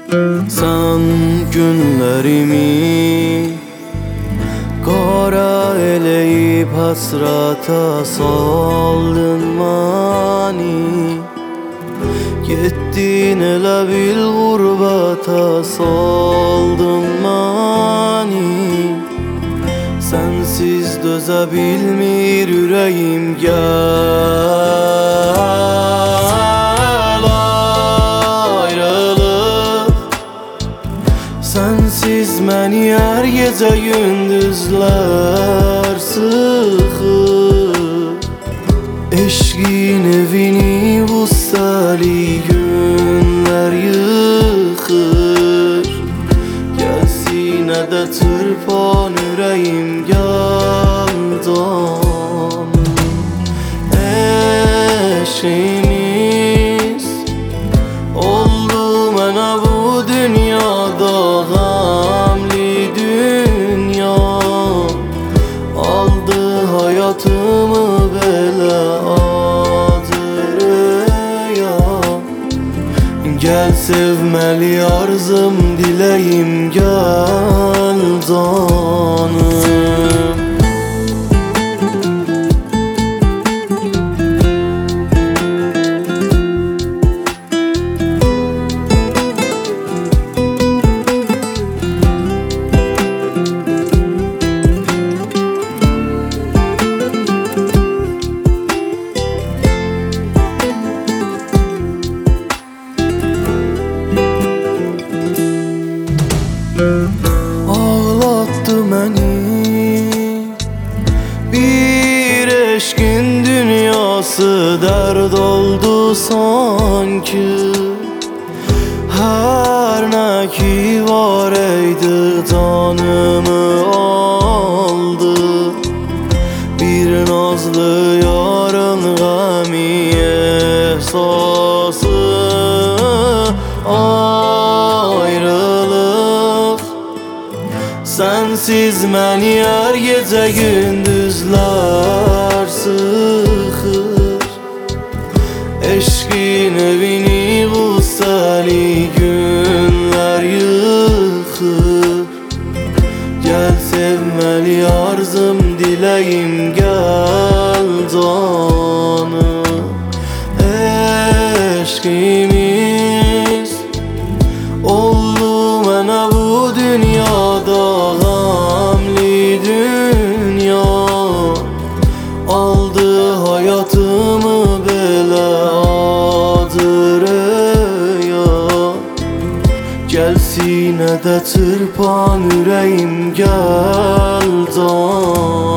Sen günlerimi kara eleyip hasrata saldın mani. Gittin elə bil gurbata saldın mani. Sensiz döze bilmir yüreğim, gel ayrılık. Sensiz məni her gece gündüzler sıxır. Eşqin evini vussali günler yıxır. Gəlsinə də çırpan ürəyim, gel canım. Eşimiz oldu mənə bu dünyada gamli dünya. Aldı hayatımı belə acırıya. Gel sevmeli arzım dileyim, gel canım. Ağlattı məni bir eşkin dünyası, derd oldu sanki. Her ne ki var eydi canımı aldı. Bir nazlı yarın gami esası ayrılık. Sensiz məni her gece gündüzler sıxır. Eşqin evini vussali günler yıxır. Gel sevmeli arzım dileyim, gel canım. Eşqimiz oldu mənə bu dünyada gamli dünya. Aldı hayatımı belə acırıya. Gəlsinə də çırpan ürəyim, gel canım.